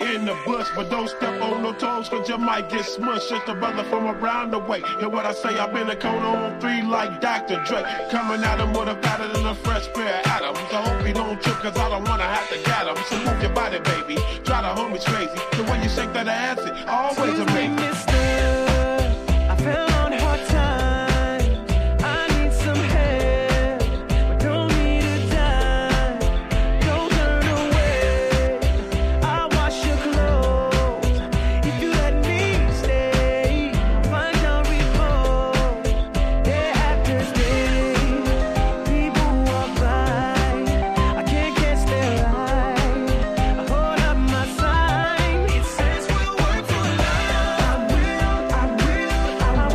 in the bush, but don't step on no toes, cause you might get smushed. Just a brother from around the way. Hear what I say, I've been a cone on 3 like Dr. Dre. Coming at him with a pattern and a fresh pair of atoms. I hope he don't trip, cause I don't wanna have to get him. So move your body, baby. Try to hold me crazy. The way you shake that ass, it always amazing. Mister, I fell on hard times. I need some help, but don't need a dime. Don't turn away. I'll wash your clothes if you let me stay. Find your repose. Day after day, people walk by. I can't catch their eye. I hold up my sign. It says we'll work for love. I will work for love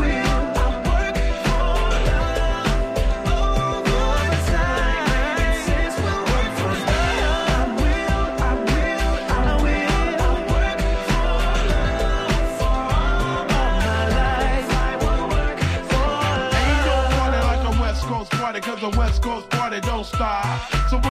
over time. It says we'll work for love. I will work for love for all my life. I will work for Ain't no love. party like a West Coast party, cause a West Coast party don't stop. So